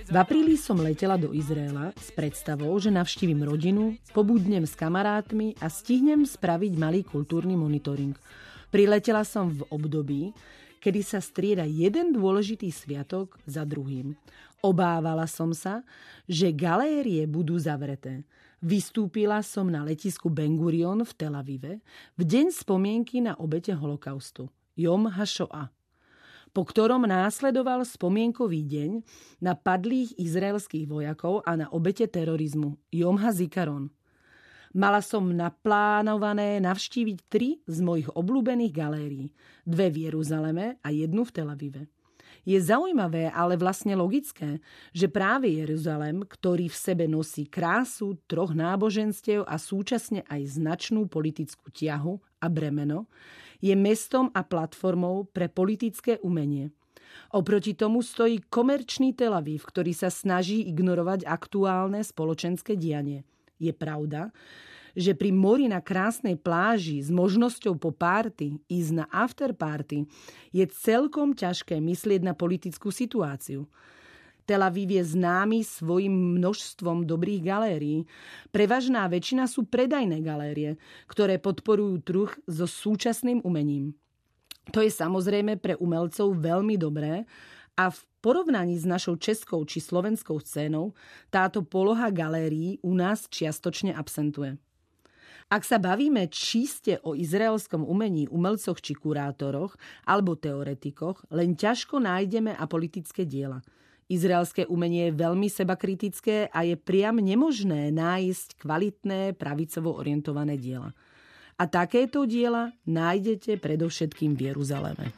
V apríli som letela do Izraela s predstavou, že navštívim rodinu, pobudnem s kamarátmi a stihnem spraviť malý kultúrny monitoring. Priletela som v období, kedy sa strieda jeden dôležitý sviatok za druhým. Obávala som sa, že galérie budú zavreté. Vystúpila som na letisku Ben Gurion v Tel Avive v deň spomienky na obete holokaustu, Jom HaShoah, po ktorom následoval spomienkový deň na padlých izraelských vojakov a na obete terorizmu, Jom HaZikaron. Mala som naplánované navštíviť 3 z mojich obľúbených galérií, 2 v Jeruzaleme a 1 v Tel Avive. Je zaujímavé, ale vlastne logické, že práve Jeruzalem, ktorý v sebe nosí krásu 3 náboženstiev a súčasne aj značnú politickú ťahu a bremeno, je mestom a platformou pre politické umenie. Oproti tomu stojí komerčný Tel Aviv, ktorý sa snaží ignorovať aktuálne spoločenské dianie. Je pravda, že pri mori na krásnej pláži s možnosťou po párty ísť na afterparty je celkom ťažké myslieť na politickú situáciu. Tel Aviv je známy svojim množstvom dobrých galérií. Prevažná väčšina sú predajné galérie, ktoré podporujú trh so súčasným umením. To je samozrejme pre umelcov veľmi dobré a v porovnaní s našou českou či slovenskou scénou táto poloha galérií u nás čiastočne absentuje. Ak sa bavíme čiste o izraelskom umení, umelcoch či kurátoroch alebo teoretikoch, len ťažko nájdeme apolitické diela. Izraelské umenie je veľmi sebakritické a je priam nemožné nájsť kvalitné, pravicovo orientované diela. A takéto diela nájdete predovšetkým v Jeruzaleme.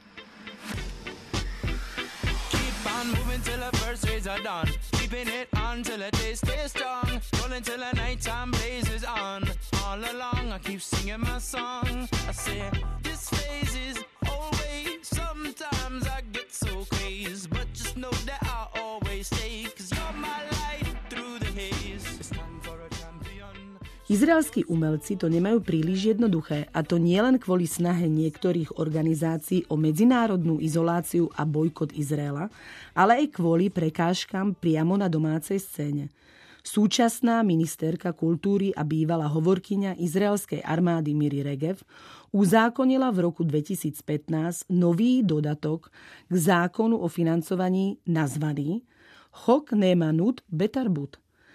Keeping it on till the day stays strong. Rolling till the nighttime blazes on. All along I keep singing my song. I say this phase is always. Sometimes I get so crazy, but just know that I'll always stay. 'Cause you're my light through the haze. It's time for a champion. Izraelskí umelci to nemajú príliš jednoduché, a to nielen kvôli snahe niektorých organizácií o medzinárodnú izoláciu a bojkot Izraela, ale aj kvôli prekážkam priamo na domácej scéne. Súčasná ministerka kultúry a bývalá hovorkyňa izraelskej armády Miri Regev uzákonila v roku 2015 nový dodatok k zákonu o financovaní nazvaný Chok Neemanut Betarbut,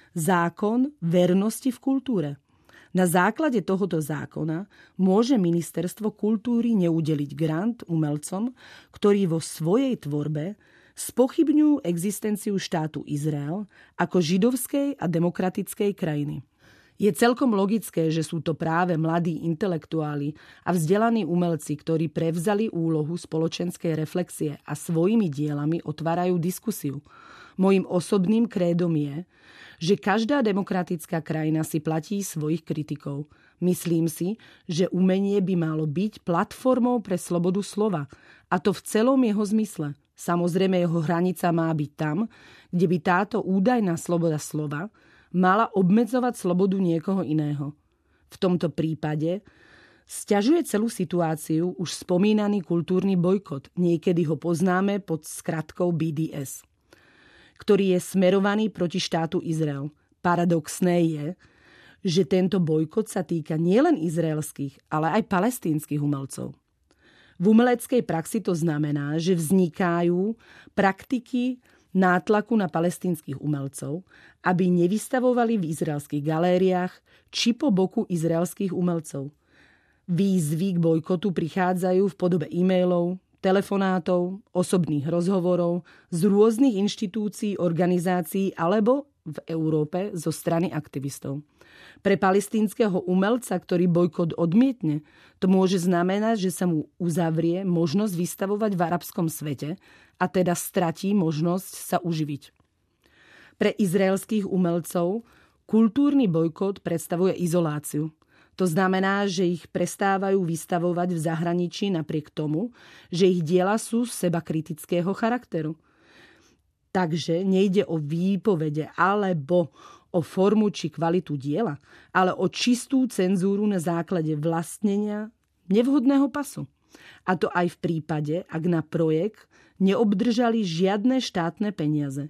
zákon vernosti v kultúre. Na základe tohoto zákona môže Ministerstvo kultúry neudeliť grant umelcom, ktorí vo svojej tvorbe spochybňujú existenciu štátu Izrael ako židovskej a demokratickej krajiny. Je celkom logické, že sú to práve mladí intelektuáli a vzdelaní umelci, ktorí prevzali úlohu spoločenskej reflexie a svojimi dielami otvárajú diskusiu. Mojím osobným krédom je, že každá demokratická krajina si platí svojich kritikov. Myslím si, že umenie by malo byť platformou pre slobodu slova, a to v celom jeho zmysle. Samozrejme, jeho hranica má byť tam, kde by táto údajná sloboda slova mala obmedzovať slobodu niekoho iného. V tomto prípade sťažuje celú situáciu už spomínaný kultúrny bojkot, niekedy ho poznáme pod skratkou BDS, ktorý je smerovaný proti štátu Izrael. Paradoxné je, že tento bojkot sa týka nielen izraelských, ale aj palestínskych umelcov. V umeleckej praxi to znamená, že vznikajú praktiky nátlaku na palestínskych umelcov, aby nevystavovali v izraelských galériách či po boku izraelských umelcov. Výzvy k bojkotu prichádzajú v podobe e-mailov, telefonátov, osobných rozhovorov z rôznych inštitúcií, organizácií alebo v Európe zo strany aktivistov. Pre palestínskeho umelca, ktorý bojkot odmietne, to môže znamenať, že sa mu uzavrie možnosť vystavovať v arabskom svete a teda stratí možnosť sa uživiť. Pre izraelských umelcov kultúrny bojkot predstavuje izoláciu. To znamená, že ich prestávajú vystavovať v zahraničí napriek tomu, že ich diela sú sebakritického charakteru. Takže nejde o výpovede alebo o formu či kvalitu diela, ale o čistú cenzúru na základe vlastnenia nevhodného pasu. A to aj v prípade, ak na projekt neobdržali žiadne štátne peniaze.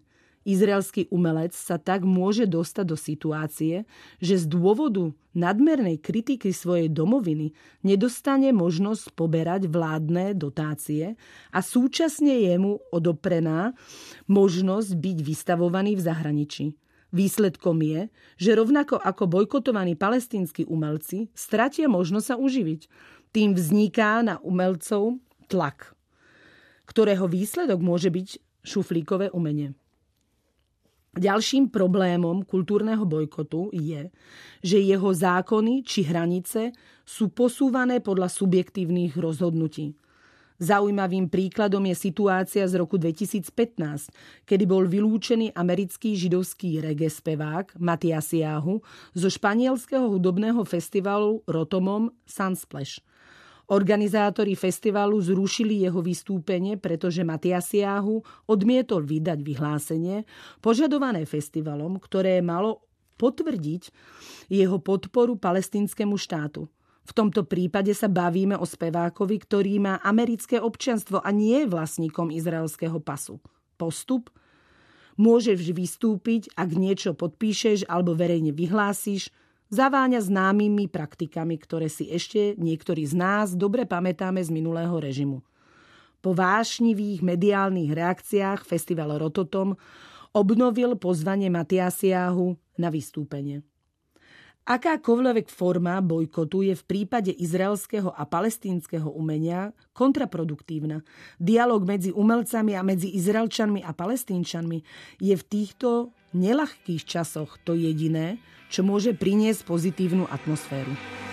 Izraelský umelec sa tak môže dostať do situácie, že z dôvodu nadmernej kritiky svojej domoviny nedostane možnosť poberať vládne dotácie a súčasne je mu odoprená možnosť byť vystavovaný v zahraničí. Výsledkom je, že rovnako ako bojkotovaní palestínsky umelci stratia možnosť sa uživiť. Tým vzniká na umelcov tlak, ktorého výsledok môže byť šuflíkové umenie. Ďalším problémom kultúrneho bojkotu je, že jeho zákony či hranice sú posúvané podľa subjektívnych rozhodnutí. Zaujímavým príkladom je situácia z roku 2015, kedy bol vylúčený americký židovský reggae spevák Mathiasiahu zo španielského hudobného festivalu Rotomom Sunsplash. Organizátori festivalu zrušili jeho vystúpenie, pretože Mathiasiahu odmietol vydať vyhlásenie požadované festivalom, ktoré malo potvrdiť jeho podporu palestínskemu štátu. V tomto prípade sa bavíme o spevákovi, ktorý má americké občianstvo a nie je vlastníkom izraelského pasu. Postup? Môžeš vystúpiť, ak niečo podpíšeš alebo verejne vyhlásíš, zaváňa známymi praktikami, ktoré si ešte niektorí z nás dobre pamätáme z minulého režimu. Po vášnivých mediálnych reakciách festival Rototom obnovil pozvanie Mathiasiahu na vystúpenie. Akákoľvek forma bojkotu je v prípade izraelského a palestínskeho umenia kontraproduktívna. Dialóg medzi umelcami a medzi Izraelčanmi a Palestínčanmi je v týchto neľahkých časoch to jediné, čo môže priniesť pozitívnu atmosféru.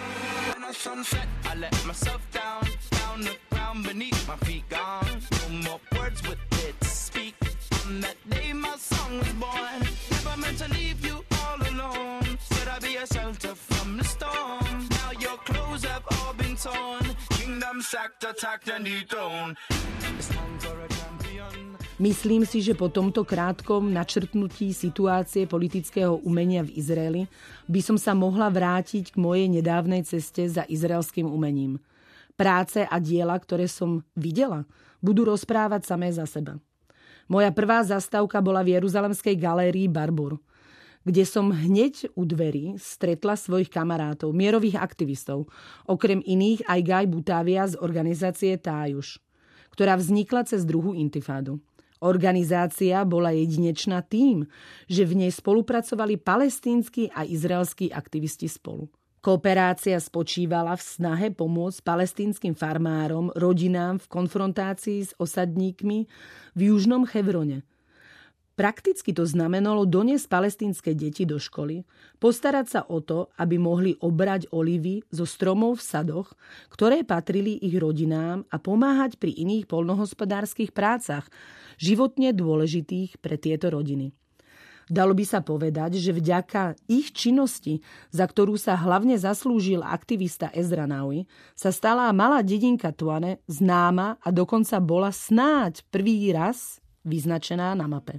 Myslím si, že po tomto krátkom načrtnutí situácie politického umenia v Izraeli by som sa mohla vrátiť k mojej nedávnej ceste za izraelským umením. Práce a diela, ktoré som videla, budú rozprávať samé za seba. Moja prvá zastávka bola v Jeruzalemskej galérii Barbour, kde som hneď u dverí stretla svojich kamarátov, mierových aktivistov, okrem iných aj Guy Butavia z organizácie Tájuš, ktorá vznikla cez druhú intifádu. Organizácia bola jedinečná tým, že v nej spolupracovali palestínsky a izraelskí aktivisti spolu. Kooperácia spočívala v snahe pomôcť palestínskym farmárom, rodinám v konfrontácii s osadníkmi v južnom Hebrone. Prakticky to znamenalo doniesť palestínske deti do školy, postarať sa o to, aby mohli obrať olivy zo stromov v sadoch, ktoré patrili ich rodinám, a pomáhať pri iných poľnohospodárskych prácach, životne dôležitých pre tieto rodiny. Dalo by sa povedať, že vďaka ich činnosti, za ktorú sa hlavne zaslúžil aktivista Ezra Naui, sa stala malá dedinka Tuane známa a dokonca bola snáď prvý raz vyznačená na mape.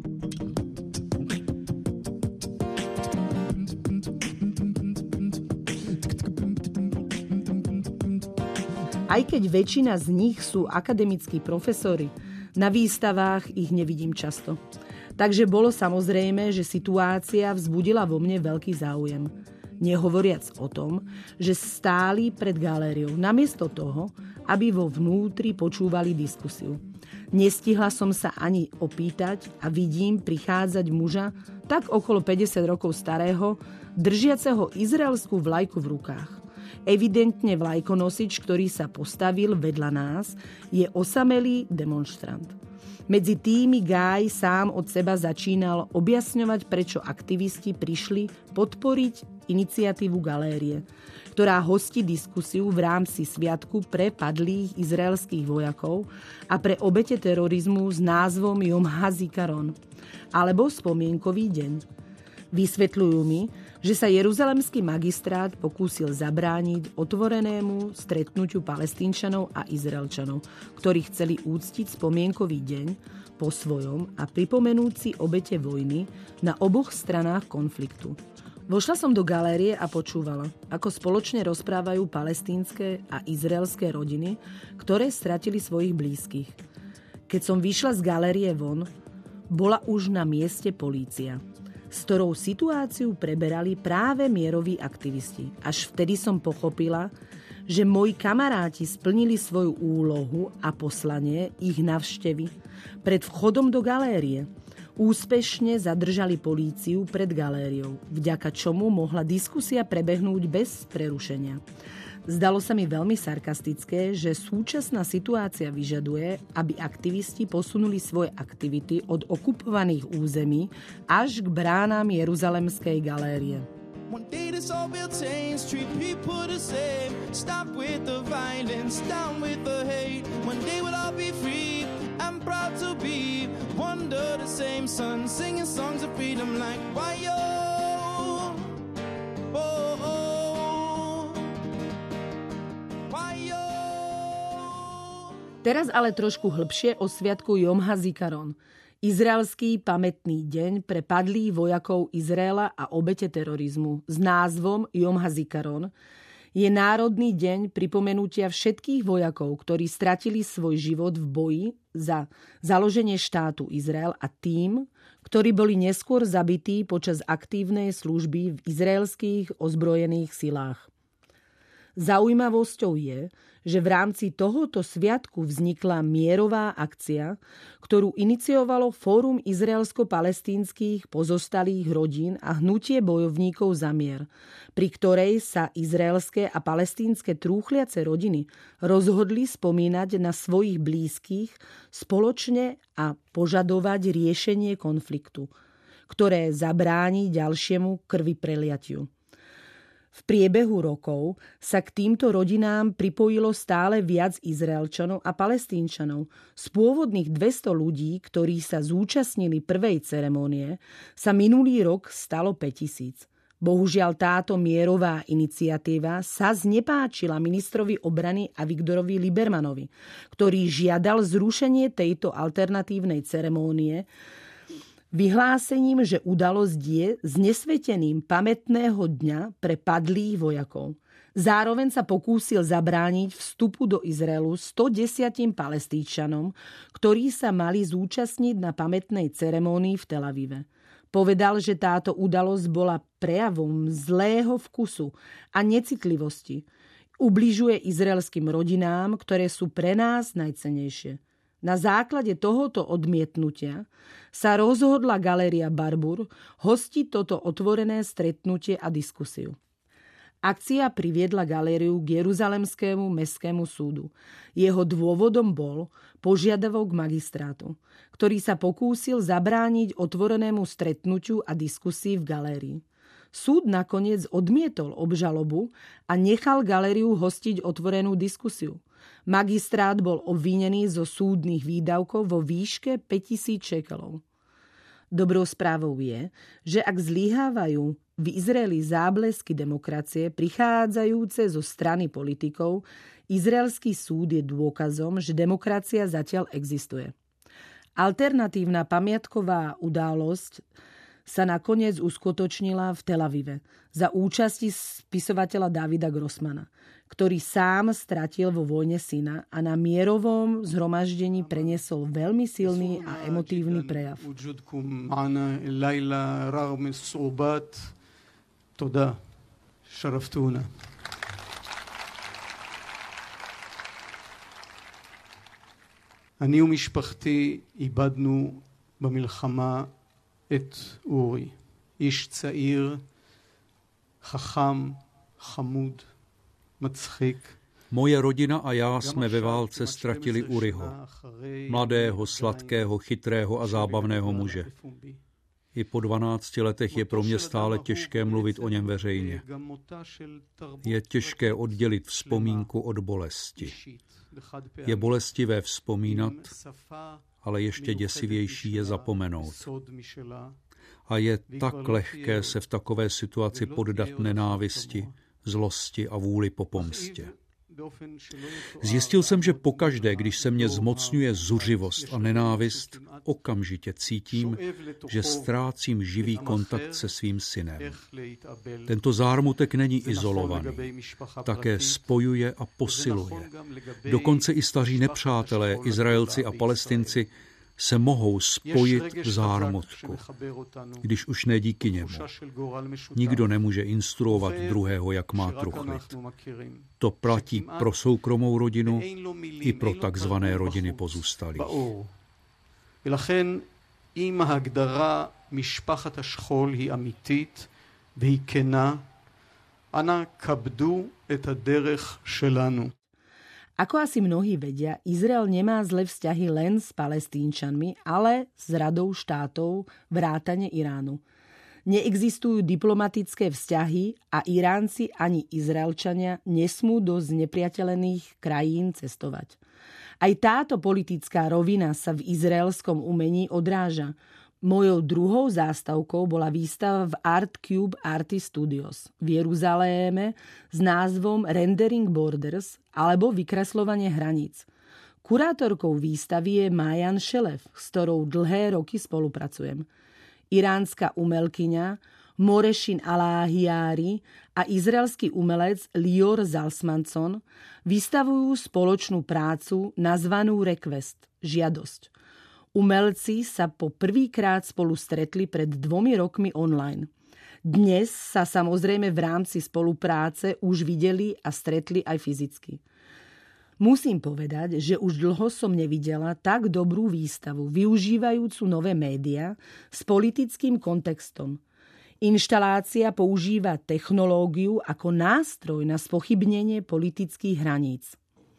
Aj keď väčšina z nich sú akademickí profesori, na výstavách ich nevidím často. Takže bolo samozrejme, že situácia vzbudila vo mne veľký záujem. Nehovoriac o tom, že stáli pred galériou namiesto toho, aby vo vnútri počúvali diskusiu. Nestihla som sa ani opýtať a vidím prichádzať muža, tak okolo 50 rokov starého, držiaceho izraelskú vlajku v rukách. Evidentne vlajkonosič, ktorý sa postavil vedľa nás, je osamelý demonštrant. Medzi tými Guy sám od seba začínal objasňovať, prečo aktivisti prišli podporiť iniciatívu galérie, ktorá hostí diskusiu v rámci sviatku pre padlých izraelských vojakov a pre obete terorizmu s názvom Yom HaZikaron, alebo Spomienkový deň. Vysvetľujú mi, že sa jeruzalemský magistrát pokúsil zabrániť otvorenému stretnutiu Palestínčanov a Izraelčanov, ktorí chceli úctiť Spomienkový deň po svojom a pripomenúci obete vojny na oboch stranách konfliktu. Vošla som do galérie a počúvala, ako spoločne rozprávajú palestínske a izraelské rodiny, ktoré stratili svojich blízkych. Keď som vyšla z galérie von, bola už na mieste polícia, s ktorou situáciu preberali práve mieroví aktivisti. Až vtedy som pochopila, že moji kamaráti splnili svoju úlohu a poslanie ich navštevy pred vchodom do galérie. Úspešne zadržali políciu pred galériou, vďaka čomu mohla diskusia prebehnúť bez prerušenia. Zdalo sa mi veľmi sarkastické, že súčasná situácia vyžaduje, aby aktivisti posunuli svoje aktivity od okupovaných území až k bránám Jeruzalemskej galérie. One day this all will change, treat people the same. Stop with the violence, down with the hate. One day we'll all be free, I'm proud to be under the same sun, singing songs of freedom like why-yo. Teraz ale trošku hlbšie o sviatku Jom HaZikaron, izraelský pamätný deň pre padlých vojakov Izraela a obete terorizmu s názvom Jom HaZikaron, je národný deň pripomenutia všetkých vojakov, ktorí stratili svoj život v boji za založenie štátu Izrael a tým, ktorí boli neskôr zabití počas aktívnej služby v izraelských ozbrojených silách. Zaujímavosťou je, že v rámci tohoto sviatku vznikla mierová akcia, ktorú iniciovalo Fórum izraelsko-palestínskych pozostalých rodín a hnutie bojovníkov za mier, pri ktorej sa izraelské a palestínske trúchliace rodiny rozhodli spomínať na svojich blízkych spoločne a požadovať riešenie konfliktu, ktoré zabráni ďalšiemu krvipreliatiu. V priebehu rokov sa k týmto rodinám pripojilo stále viac Izraelčanov a Palestínčanov. Z pôvodných 200 ľudí, ktorí sa zúčastnili prvej ceremónie, sa minulý rok stalo 5000. Bohužiaľ táto mierová iniciatíva sa znepáčila ministrovi obrany Aviktorovi Libermanovi, ktorý žiadal zrušenie tejto alternatívnej ceremónie vyhlásením, že udalosť je znesvetením pamätného dňa pre padlých vojakov. Zároveň sa pokúsil zabrániť vstupu do Izraelu 110 Palestínčanom, ktorí sa mali zúčastniť na pamätnej ceremónii v Tel Avive. Povedal, že táto udalosť bola prejavom zlého vkusu a necitlivosti. Ubližuje izraelským rodinám, ktoré sú pre nás najcennejšie. Na základe tohoto odmietnutia sa rozhodla Galéria Barbur hostiť toto otvorené stretnutie a diskusiu. Akcia priviedla galériu k Jeruzalemskému mestskému súdu. Jeho dôvodom bol požiadavok magistrátu, ktorý sa pokúsil zabrániť otvorenému stretnutiu a diskusii v galérii. Súd nakoniec odmietol obžalobu a nechal galériu hostiť otvorenú diskusiu. Magistrát bol obvinený zo súdnych výdavkov vo výške 5000 šekelov. Dobrou správou je, že ak zlyhávajú v Izraeli záblesky demokracie prichádzajúce zo strany politikov, izraelský súd je dôkazom, že demokracia zatiaľ existuje. Alternatívna pamiatková udalosť sa nakoniec uskutočnila v Tel Avive za účasti spisovateľa Davida Grossmana, ktorý sám stratil vo vojne syna a na mierovom zhromaždení preniesol veľmi silný a emotívny prejav. אני ומשפחתי איבדנו במלחמה את אורי, איש צעיר, חכם, חמוד, מצחיק. Moje rodina a já jsme ve válce ztratili Uriho, mladého, sladkého, chytrého a zábavného muže. I po 12 letech je pro mě stále těžké mluvit o něm veřejně. Je těžké oddělit vzpomínku od bolesti. Je bolestivé vzpomínat, ale ještě děsivější je zapomenout. A je tak lehké se v takové situaci poddat nenávisti, zlosti a vůli po pomstě. Zjistil jsem, že pokaždé, když se mě zmocňuje zuřivost a nenávist, okamžitě cítím, že ztrácím živý kontakt se svým synem. Tento zármutek není izolovaný, také spojuje a posiluje. Dokonce i staří nepřátelé, Izraelci a Palestinci, se mohou spojit v zármutku, když už ne díky němu. Nikdo nemůže instruovat druhého, jak má truchlit. To platí pro soukromou rodinu i pro takzvané rodiny pozůstalých. ולכן אם ההגדרה משפחת השכול היא אמיתית והיא כנה, אנא כבדו את הדרך שלנו. Ako asi mnohí vedia, Izrael nemá zlé vzťahy len s Palestínčanmi, ale s radou štátov vrátane Iránu. Neexistujú diplomatické vzťahy a Iránci ani Izraelčania nesmú do znepriateľených krajín cestovať. Aj táto politická rovina sa v izraelskom umení odráža. Mojou druhou zástavkou bola výstava v Art Cube Artist Studios v Jeruzaléme s názvom Rendering Borders alebo Vykresľovanie hraníc. Kurátorkou výstavy je Majan Šelev, s ktorou dlhé roky spolupracujem. Iránska umelkyňa Moreshin Alahiari a izraelský umelec Lior Zalsmanson vystavujú spoločnú prácu nazvanú Request, žiadosť. Umelci sa po prvýkrát spolu stretli pred 2 rokmi online. Dnes sa samozrejme v rámci spolupráce už videli a stretli aj fyzicky. Musím povedať, že už dlho som nevidela tak dobrú výstavu, využívajúcu nové médiá s politickým kontextom. Inštalácia používa technológiu ako nástroj na spochybnenie politických hraníc.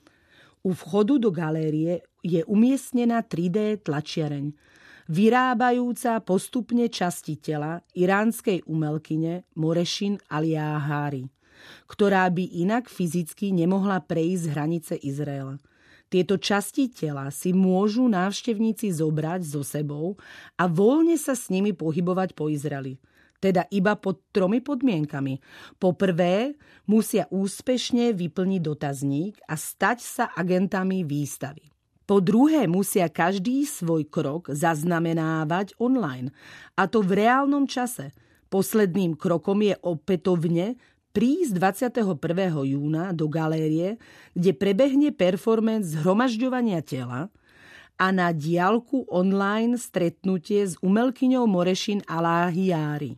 U vchodu do galérie je umiestnená 3D tlačiareň, vyrábajúca postupne časti tela iránskej umelkyne Moreshin Alahiari, ktorá by inak fyzicky nemohla prejsť hranice Izraela. Tieto časti tela si môžu návštevníci zobrať so sebou a voľne sa s nimi pohybovať po Izraeli. Teda iba pod 3 podmienkami. Po prvé, musia úspešne vyplniť dotazník a stať sa agentami výstavy. Po druhé, musia každý svoj krok zaznamenávať online, a to v reálnom čase. Posledným krokom je opätovne prísť 21. júna do galérie, kde prebehne performance zhromažďovania tela a na diaľku online stretnutie s umelkyňou Moreshin Alahiari.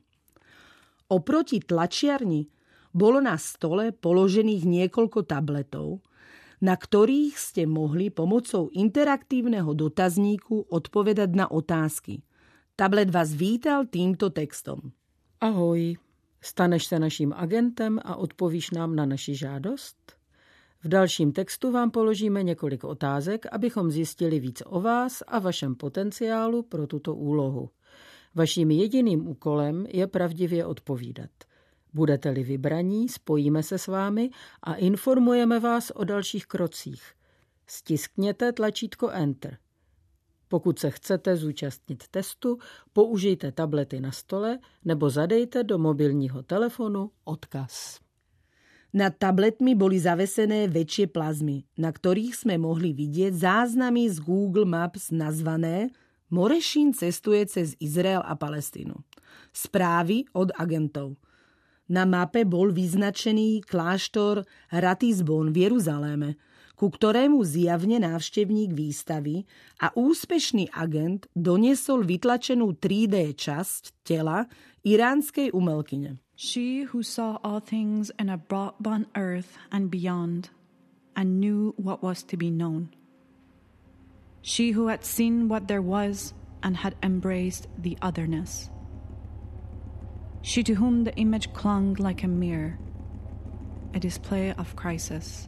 Oproti tlačiarni bolo na stole položených niekoľko tabletov, na ktorých ste mohli pomocou interaktívneho dotazníku odpovedať na otázky. Tablet vás vítal týmto textom. Ahoj, staneš se naším agentem a odpovíš nám na naši žádost? V dalším textu vám položíme několik otázek, abychom zjistili víc o vás a vašem potenciálu pro tuto úlohu. Vaším jediným úkolem je pravdivě odpovídat. Budete-li vybraní, spojíme se s vámi a informujeme vás o dalších krocích. Stiskněte tlačítko Enter. Pokud se chcete zúčastnit testu, použijte tablety na stole nebo zadejte do mobilního telefonu odkaz. Nad tabletmi boli zavesené väčšie plazmy, na ktorých sme mohli vidieť záznamy z Google Maps nazvané Moreshin cestuje cez Izrael a Palestínu. Správy od agentov. Na mape bol vyznačený kláštor Ratisbon v Jeruzaléme, ku ktorému zjavne návštevník výstavy a úspešný agent doniesol vytlačenú 3D časť tela iránskej umelkyne. She who saw all things in a broad earth and beyond, and knew what was to be known. She who had seen what there was and had embraced the otherness. She to whom the image clung like a mirror, a display of crisis,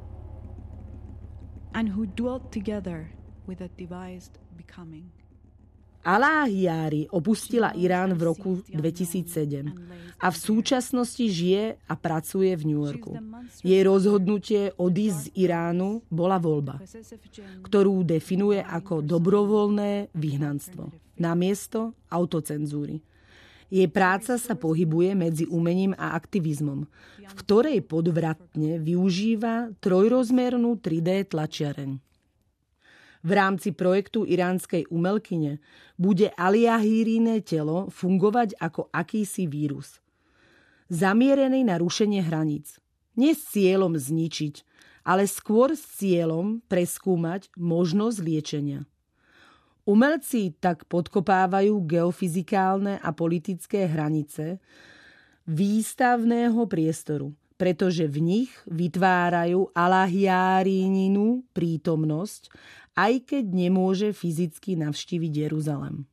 and who dwelt together with a devised becoming. Alahiari opustila Irán v roku 2007 a v súčasnosti žije a pracuje v New Yorku. Jej rozhodnutie odísť z Iránu bola voľba, ktorú definuje ako dobrovoľné vyhnanstvo namiesto autocenzúry. Jej práca sa pohybuje medzi umením a aktivizmom, v ktorej podvratne využíva trojrozmernú 3D tlačiareň. V rámci projektu iránskej umelkyne bude Alahiariné telo fungovať ako akýsi vírus, zamierený na rušenie hraníc. Nie s cieľom zničiť, ale skôr s cieľom preskúmať možnosť liečenia. Umelci tak podkopávajú geofyzikálne a politické hranice výstavného priestoru, pretože v nich vytvárajú Allahiáríninu prítomnosť, aj keď nemôže fyzicky navštíviť Jeruzalem.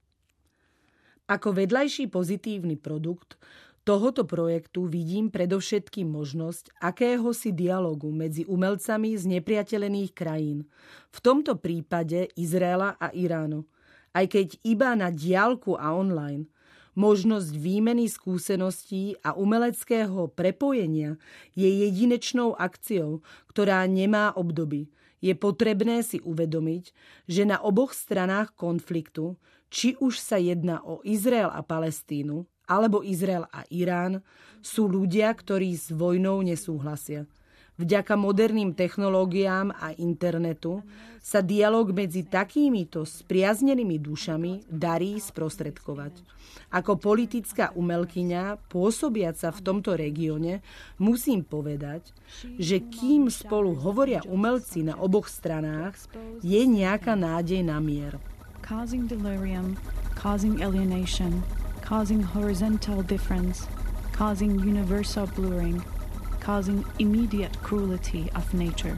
Ako vedľajší pozitívny produkt tohoto projektu vidím predovšetkým možnosť akéhosi dialogu medzi umelcami z nepriateľených krajín, v tomto prípade Izraela a Iránu, aj keď iba na diaľku a online. Možnosť výmeny skúseností a umeleckého prepojenia je jedinečnou akciou, ktorá nemá obdoby. Je potrebné si uvedomiť, že na oboch stranách konfliktu, či už sa jedná o Izrael a Palestínu, alebo Izrael a Irán, sú ľudia, ktorí s vojnou nesúhlasia. Vďaka moderným technológiám a internetu sa dialog medzi takýmito spriaznenými dušami darí sprostredkovať. Ako politická umelkyňa pôsobiaca v tomto regióne musím povedať, že kým spolu hovoria umelci na oboch stranách, je nejaká nádej na mier. Causing delirium, causing alienation, causing horizontal difference, causing universal blurring, causing immediate cruelty of nature.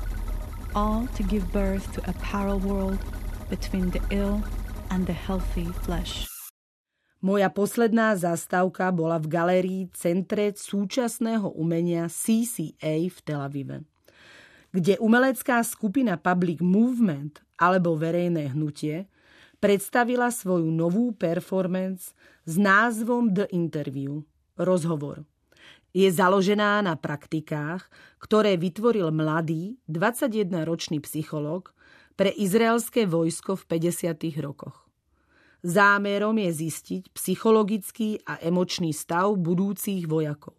All to give birth to a parallel world between the ill and the healthy flesh. Moja posledná zastávka bola v galérii Centre súčasného umenia CCA v Tel Avive, kde umelecká skupina Public Movement alebo Verejné hnutie predstavila svoju novú performance s názvom The Interview, rozhovor. Je založená na praktikách, ktoré vytvoril mladý 21-ročný psychológ pre izraelské vojsko v 50. rokoch. Zámerom je zistiť psychologický a emočný stav budúcich vojakov.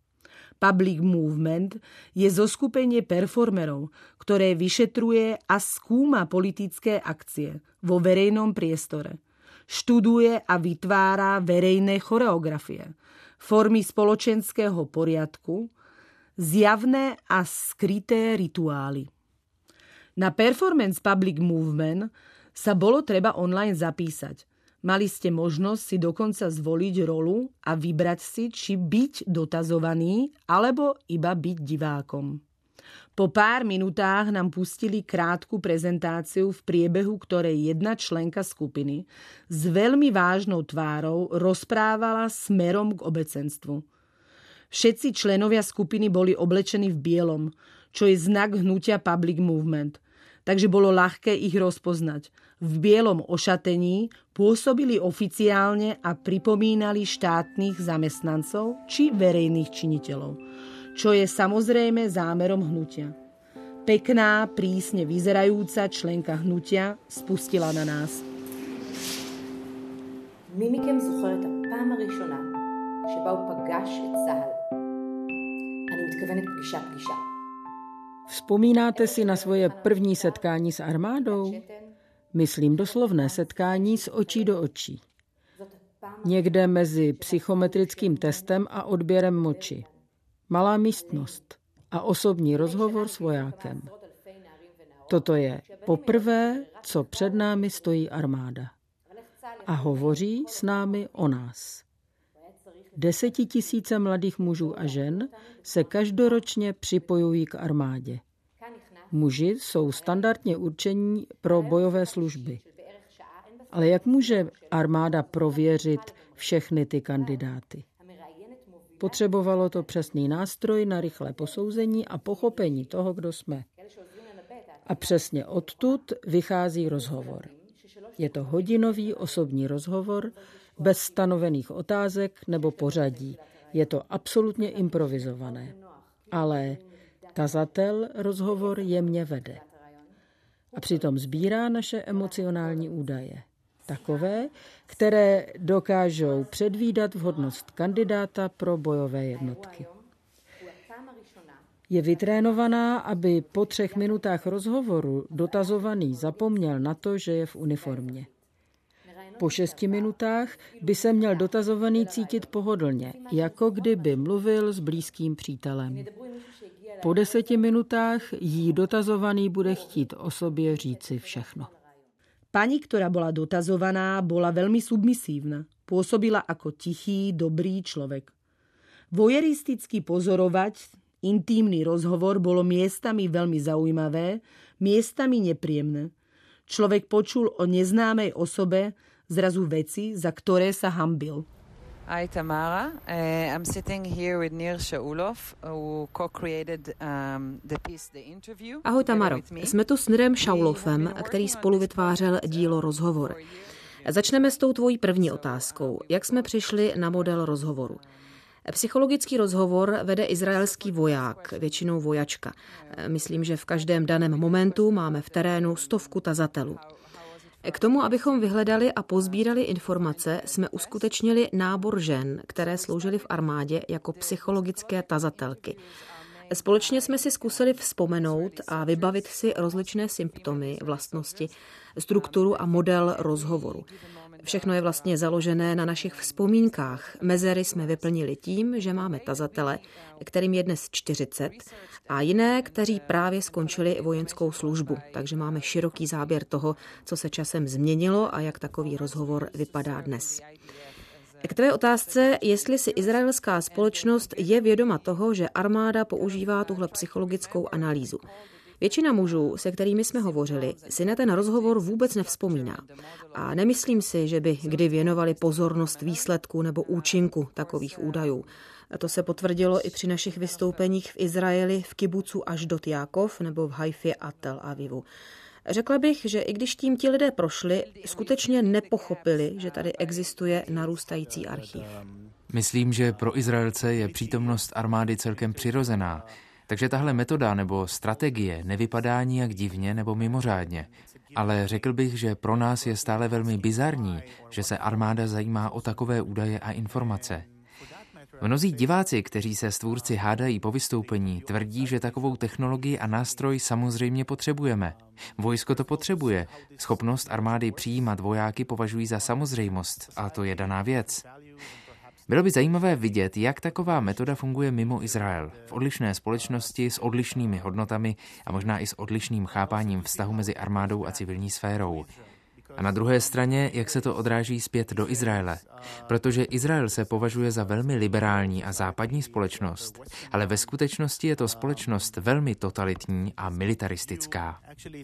Public Movement je zoskupenie performerov, ktoré vyšetruje a skúma politické akcie vo verejnom priestore. Študuje a vytvára verejné choreografie, formy spoločenského poriadku, zjavné a skryté rituály. Na performance Public Movement sa bolo treba online zapísať. Mali ste možnosť si dokonca zvoliť rolu a vybrať si, či byť dotazovaný, alebo iba byť divákom. Po pár minútach nám pustili krátku prezentáciu, v priebehu ktorej jedna členka skupiny s veľmi vážnou tvárou rozprávala smerom k obecenstvu. Všetci členovia skupiny boli oblečení v bielom, čo je znak hnutia Public Movement, takže bolo ľahké ich rozpoznať. V bielom ošatení pôsobili oficiálne a pripomínali štátnych zamestnancov či verejných činiteľov, čo je samozrejme zámerom hnutia. Pekná, prísne vyzerajúca členka hnutia spustila na nás. מי מכם זוכר את הפעם הראשונה שבה הוא פגש את צה"ל? אני מתכוונת פגישה. Vzpomínáte si na svoje první setkání s armádou? Myslím doslovné setkání z očí do očí. Někde mezi psychometrickým testem a odběrem moči. Malá místnost a osobní rozhovor s vojákem. Toto je poprvé, co před námi stojí armáda. A hovoří s námi o nás. 10 000 mladých mužů a žen se každoročně připojují k armádě. Muži jsou standardně určení pro bojové služby. Ale jak může armáda prověřit všechny ty kandidáty? Potřebovalo to přesný nástroj na rychlé posouzení a pochopení toho, kdo jsme. A přesně odtud vychází rozhovor. Je to hodinový osobní rozhovor bez stanovených otázek nebo pořadí. Je to absolutně improvizované. Ale tazatel rozhovor jemně vede. A přitom sbírá naše emocionální údaje. Takové, které dokážou předvídat vhodnost kandidáta pro bojové jednotky. Je vytrénovaná, aby po 3 minutách rozhovoru dotazovaný zapomněl na to, že je v uniformě. Po 6 minutách by se měl dotazovaný cítit pohodlně, jako kdyby mluvil s blízkým přítelem. Po 10 minutách jí dotazovaný bude chtít o sobě říci všechno. Pani, ktorá bola dotazovaná, bola veľmi submisívna. Pôsobila ako tichý, dobrý človek. Voyeristicky pozorovať intímny rozhovor bolo miestami veľmi zaujímavé, miestami nepríjemné. Človek počul o neznámej osobe zrazu veci, za ktoré sa hanbil. Hi Tamara, I'm sitting here with Nir Shaulov, who co-created the piece The Interview. Ahoj Tamaro, jsme tu s Nirem Šaulovem, který spolu vytvářel dílo Rozhovor. Začneme s tou tvojí první otázkou. Jak jsme přišli na model rozhovoru? Psychologický rozhovor vede izraelský voják, většinou vojačka. Myslím, že v každém daném momentu máme v terénu 100 tazatelů. K tomu, abychom vyhledali a pozbírali informace, jsme uskutečnili nábor žen, které sloužily v armádě jako psychologické tazatelky. Společně jsme si zkusili vzpomenout a vybavit si rozličné symptomy, vlastnosti, strukturu a model rozhovoru. Všechno je vlastně založené na našich vzpomínkách. Mezery jsme vyplnili tím, že máme tazatele, kterým je dnes 40, a jiné, kteří právě skončili vojenskou službu. Takže máme široký záběr toho, co se časem změnilo a jak takový rozhovor vypadá dnes. K tvé otázce, jestli si izraelská společnost je vědoma toho, že armáda používá tuhle psychologickou analýzu. Většina mužů, se kterými jsme hovořili, si na ten rozhovor vůbec nevzpomíná. A nemyslím si, že by kdy věnovali pozornost výsledku nebo účinku takových údajů. A to se potvrdilo i při našich vystoupeních v Izraeli, v kibucu Aždot Jákov nebo v Haifě a Tel Avivu. Řekla bych, že i když tím ti lidé prošli, skutečně nepochopili, že tady existuje narůstající archiv. Myslím, že pro Izraelce je přítomnost armády celkem přirozená. Takže tahle metoda nebo strategie nevypadá nijak divně nebo mimořádně. Ale řekl bych, že pro nás je stále velmi bizarní, že se armáda zajímá o takové údaje a informace. Mnozí diváci, kteří se s tvůrci hádají po vystoupení, tvrdí, že takovou technologii a nástroj samozřejmě potřebujeme. Vojsko to potřebuje. Schopnost armády přijímat vojáky považují za samozřejmost, a to je daná věc. Bylo by zajímavé vidět, jak taková metoda funguje mimo Izrael, v odlišné společnosti s odlišnými hodnotami a možná i s odlišným chápáním vztahu mezi armádou a civilní sférou. A na druhé straně, jak se to odráží zpět do Izraele. Protože Izrael se považuje za velmi liberální a západní společnost, ale ve skutečnosti je to společnost velmi totalitní a militaristická.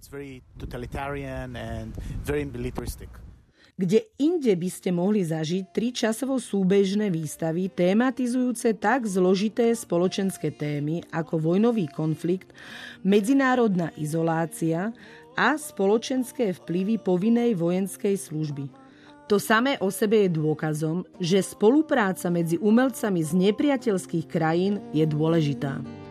Kde inde by ste mohli zažiť 3-časovo súbežné výstavy tématizujúce tak zložité spoločenské témy ako vojnový konflikt, medzinárodná izolácia a spoločenské vplyvy povinnej vojenskej služby. To samé o sebe je dôkazom, že spolupráca medzi umelcami z nepriateľských krajín je dôležitá.